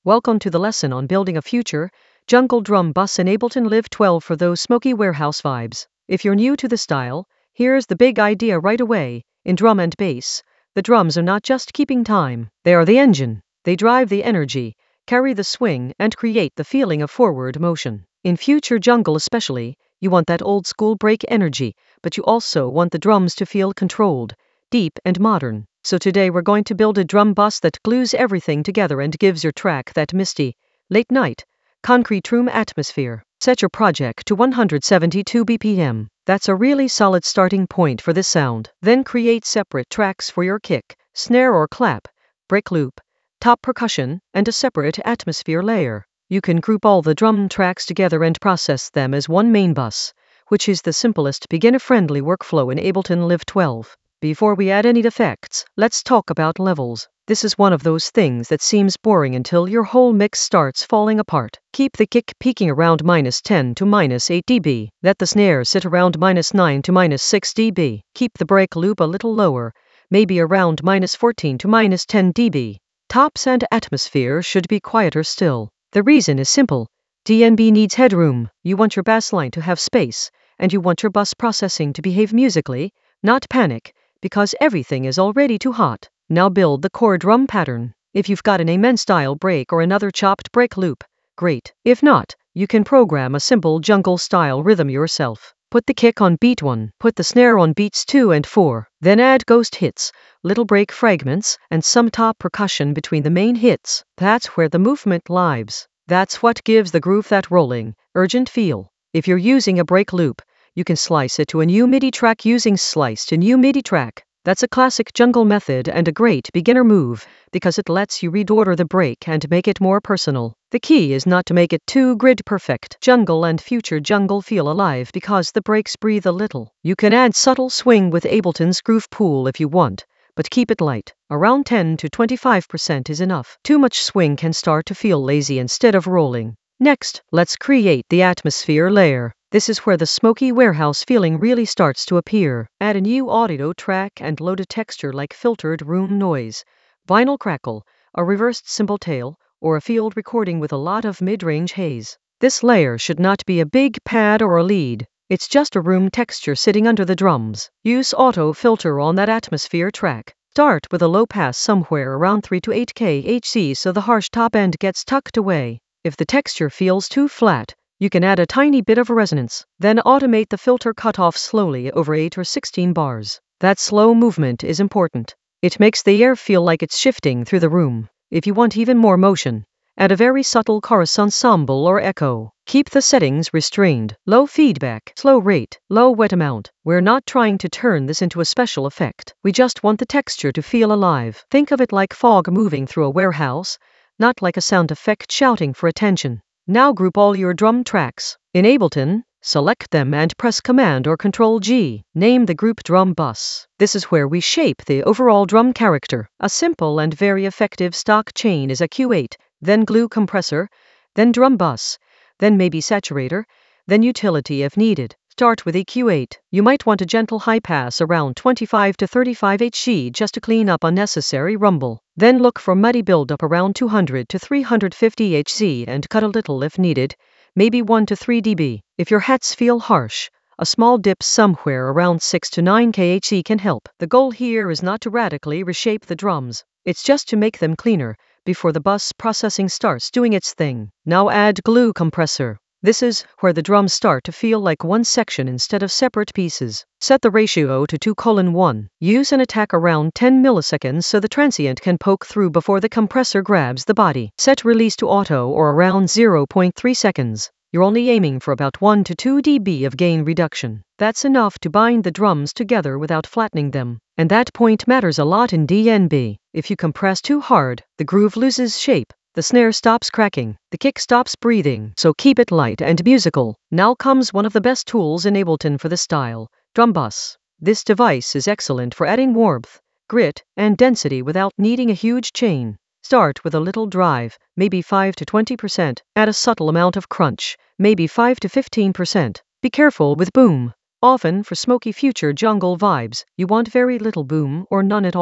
Welcome to the lesson on building a future jungle drum bus in Ableton Live 12 for those smoky warehouse vibes. If you're new to the style, here's the big idea right away. In drum and bass, the drums are not just keeping time, they are the engine. They drive the energy, carry the swing, and create the feeling of forward motion. In future jungle especially, you want that old school break energy, but you also want the drums to feel controlled, deep, and modern. So today we're going to build a drum bus that glues everything together and gives your track that misty, late night, concrete room atmosphere. Set your project to 172 BPM. That's a really solid starting point for this sound. Then create separate tracks for your kick, snare or clap, break loop, top percussion, and a separate atmosphere layer. You can group all the drum tracks together and process them as one main bus, which is the simplest beginner-friendly workflow in Ableton Live 12. Before we add any effects, let's talk about levels. This is one of those things that seems boring until your whole mix starts falling apart. Keep the kick peaking around -10 to -8 dB. Let the snare sit around -9 to -6 dB. Keep the break loop a little lower, maybe around -14 to -10 dB. Tops and atmosphere should be quieter still. The reason is simple. DNB needs headroom. You want your bass line to have space, and you want your bus processing to behave musically, not panic, because everything is already too hot. Now build the core drum pattern. If you've got an amen-style break or another chopped break loop, great. If not, you can program a simple jungle-style rhythm yourself. Put the kick on beat 1, put the snare on beats 2 and 4, then add ghost hits, little break fragments, and some top percussion between the main hits. That's where the movement lives. That's what gives the groove that rolling, urgent feel. If you're using a break loop, you can slice it to a new MIDI track using Slice to New MIDI Track. That's a classic jungle method and a great beginner move, because it lets you reorder the break and make it more personal. The key is not to make it too grid perfect. Jungle and future jungle feel alive because the breaks breathe a little. You can add subtle swing with Ableton's Groove Pool if you want, but keep it light. Around 10 to 25% is enough. Too much swing can start to feel lazy instead of rolling. Next, let's create the atmosphere layer. This is where the smoky warehouse feeling really starts to appear. Add a new audio track and load a texture like filtered room noise, vinyl crackle, a reversed cymbal tail, or a field recording with a lot of mid-range haze. This layer should not be a big pad or a lead. It's just a room texture sitting under the drums. Use auto filter on that atmosphere track. Start with a low pass somewhere around 3 to 8 kHz so the harsh top end gets tucked away. If the texture feels too flat, you can add a tiny bit of resonance, then automate the filter cutoff slowly over 8 or 16 bars. That slow movement is important. It makes the air feel like it's shifting through the room. If you want even more motion, add a very subtle chorus ensemble or echo. Keep the settings restrained. Low feedback, slow rate, low wet amount. We're not trying to turn this into a special effect. We just want the texture to feel alive. Think of it like fog moving through a warehouse, not like a sound effect shouting for attention. Now group all your drum tracks. In Ableton, select them and press Command or Ctrl-G. Name the group drum bus. This is where we shape the overall drum character. A simple and very effective stock chain is a Q8, then glue compressor, then drum bus, then maybe saturator, then utility if needed. Start with EQ8. You might want a gentle high pass around 25 to 35 Hz just to clean up unnecessary rumble. Then look for muddy buildup around 200 to 350 Hz and cut a little if needed, maybe 1 to 3 dB. If your hats feel harsh, a small dip somewhere around 6 to 9 kHz can help. The goal here is not to radically reshape the drums. It's just to make them cleaner before the bus processing starts doing its thing. Now add glue compressor. This is where the drums start to feel like one section instead of separate pieces. Set the ratio to 2:1. Use an attack around 10 milliseconds so the transient can poke through before the compressor grabs the body. Set release to auto or around 0.3 seconds. You're only aiming for about 1 to 2 dB of gain reduction. That's enough to bind the drums together without flattening them. And that point matters a lot in DNB. If you compress too hard, the groove loses shape. The snare stops cracking, the kick stops breathing, so keep it light and musical. Now comes one of the best tools in Ableton for this style, Drum Bus. This device is excellent for adding warmth, grit, and density without needing a huge chain. Start with a little drive, maybe 5 to 20%. Add a subtle amount of crunch, maybe 5 to 15%. Be careful with boom. Often for smoky future jungle vibes, you want very little boom or none at all.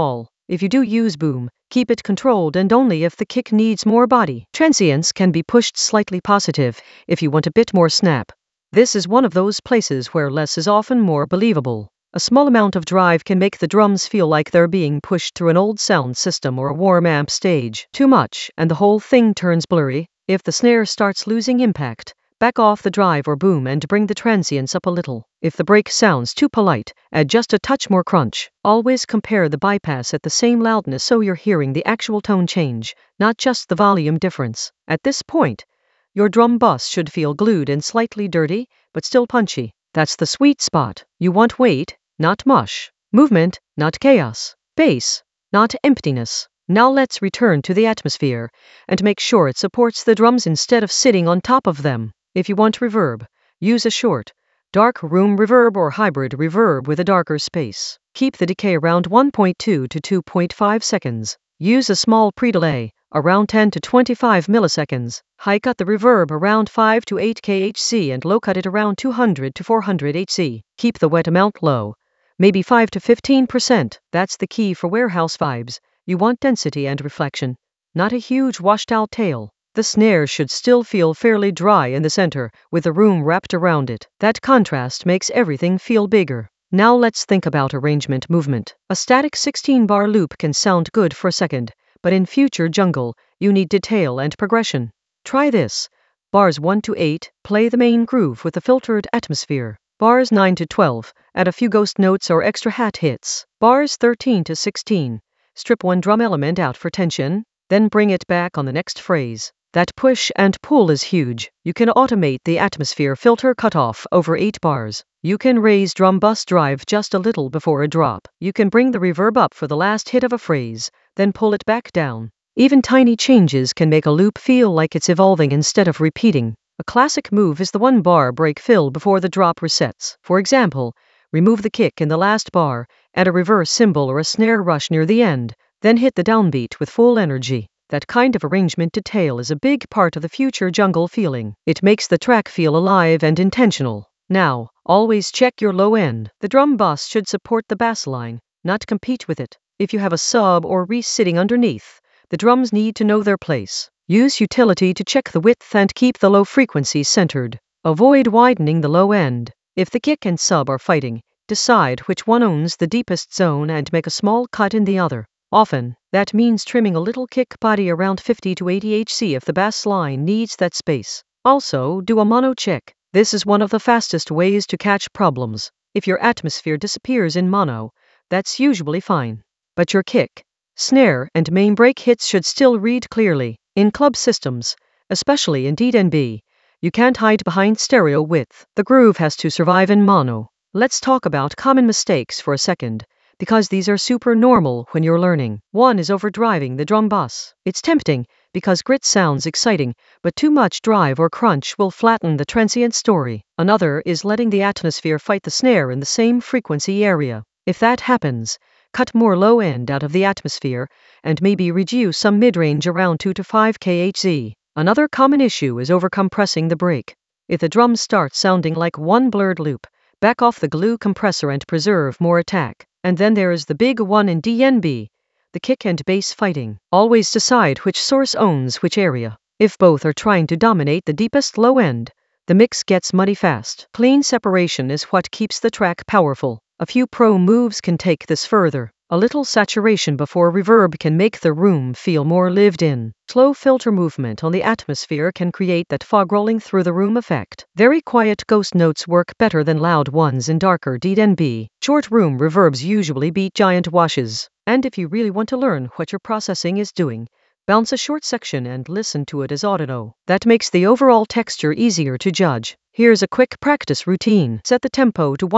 If you do use boom, keep it controlled and only if the kick needs more body. Transients can be pushed slightly positive if you want a bit more snap. This is one of those places where less is often more believable. A small amount of drive can make the drums feel like they're being pushed through an old sound system or a warm amp stage. Too much, and the whole thing turns blurry. If the snare starts losing impact, back off the drive or boom and bring the transients up a little. If the break sounds too polite, add just a touch more crunch. Always compare the bypass at the same loudness so you're hearing the actual tone change, not just the volume difference. At this point, your drum bus should feel glued and slightly dirty, but still punchy. That's the sweet spot. You want weight, not mush. Movement, not chaos. Bass, not emptiness. Now let's return to the atmosphere and make sure it supports the drums instead of sitting on top of them. If you want reverb, use a short, dark room reverb or hybrid reverb with a darker space. Keep the decay around 1.2 to 2.5 seconds. Use a small pre-delay, around 10 to 25 milliseconds. High cut the reverb around 5 to 8 kHz and low cut it around 200 to 400 Hz. Keep the wet amount low, maybe 5 to 15%. That's the key for warehouse vibes. You want density and reflection, not a huge washed out tail. The snare should still feel fairly dry in the center, with the room wrapped around it. That contrast makes everything feel bigger. Now let's think about arrangement movement. A static 16-bar loop can sound good for a second, but in future jungle, you need detail and progression. Try this. Bars 1 to 8, play the main groove with a filtered atmosphere. Bars 9 to 12, add a few ghost notes or extra hat hits. Bars 13 to 16, strip one drum element out for tension, then bring it back on the next phrase. That push and pull is huge. You can automate the atmosphere filter cutoff over 8 bars. You can raise drum bus drive just a little before a drop. You can bring the reverb up for the last hit of a phrase, then pull it back down. Even tiny changes can make a loop feel like it's evolving instead of repeating. A classic move is the 1-bar break fill before the drop resets. For example, remove the kick in the last bar, add a reverse cymbal or a snare rush near the end, then hit the downbeat with full energy. That kind of arrangement detail is a big part of the future jungle feeling. It makes the track feel alive and intentional. Now, always check your low end. The drum bus should support the bass line, not compete with it. If you have a sub or reese sitting underneath, the drums need to know their place. Use utility to check the width and keep the low frequency centered. Avoid widening the low end. If the kick and sub are fighting, decide which one owns the deepest zone and make a small cut in the other. Often, that means trimming a little kick body around 50 to 80 Hz if the bass line needs that space. Also, do a mono check. This is one of the fastest ways to catch problems. If your atmosphere disappears in mono, that's usually fine. But your kick, snare, and main break hits should still read clearly. In club systems, especially in D&B, you can't hide behind stereo width. The groove has to survive in mono. Let's talk about common mistakes for a second, because these are super normal when you're learning. One is overdriving the drum bus. It's tempting, because grit sounds exciting, but too much drive or crunch will flatten the transient story. Another is letting the atmosphere fight the snare in the same frequency area. If that happens, cut more low end out of the atmosphere, and maybe reduce some mid-range around 2 to 5 kHz. Another common issue is overcompressing the break. If the drums start sounding like one blurred loop, back off the glue compressor and preserve more attack. And then there is the big one in D&B, the kick and bass fighting. Always decide which source owns which area. If both are trying to dominate the deepest low end, the mix gets muddy fast. Clean separation is what keeps the track powerful. A few pro moves can take this further. A little saturation before reverb can make the room feel more lived in. Slow filter movement on the atmosphere can create that fog rolling through the room effect. Very quiet ghost notes work better than loud ones in darker D&B. Short room reverbs usually beat giant washes. And if you really want to learn what your processing is doing, bounce a short section and listen to it as audio. That makes the overall texture easier to judge. Here's a quick practice routine. Set the tempo to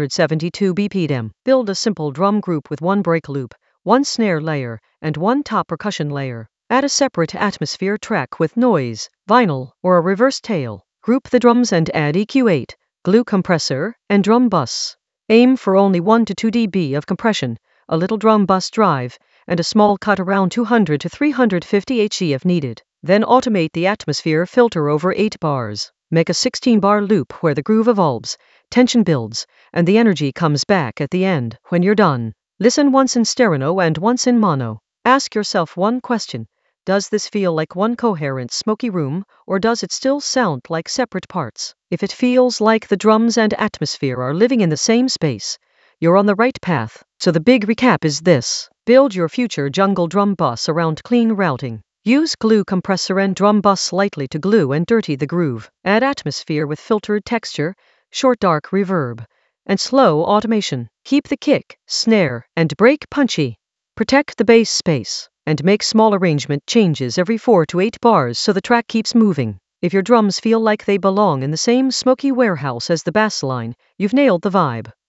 172 BPM. Build a simple drum group with one break loop, one snare layer, and one top percussion layer. Add a separate atmosphere track with noise, vinyl, or a reverse tail. Group the drums and add EQ8, glue compressor, and drum bus. Aim for only 1 to 2 dB of compression, a little drum bus drive, and a small cut around 200 to 350 Hz if needed. Then automate the atmosphere filter over 8 bars. Make a 16-bar loop where the groove evolves, tension builds, and the energy comes back at the end. When you're done, Listen once in stereo and once in mono. Ask yourself one question. Does this feel like one coherent smoky room, or does it still sound like separate parts? If it feels like the drums and atmosphere are living in the same space, you're on the right path. So the big recap is this. Build your future jungle drum bus around clean routing. Use glue compressor and drum bus lightly to glue and dirty the groove. Add atmosphere with filtered texture, short dark reverb, and slow automation. Keep the kick, snare, and break punchy. Protect the bass space, and make small arrangement changes every 4 to 8 bars so the track keeps moving. If your drums feel like they belong in the same smoky warehouse as the bass line, you've nailed the vibe.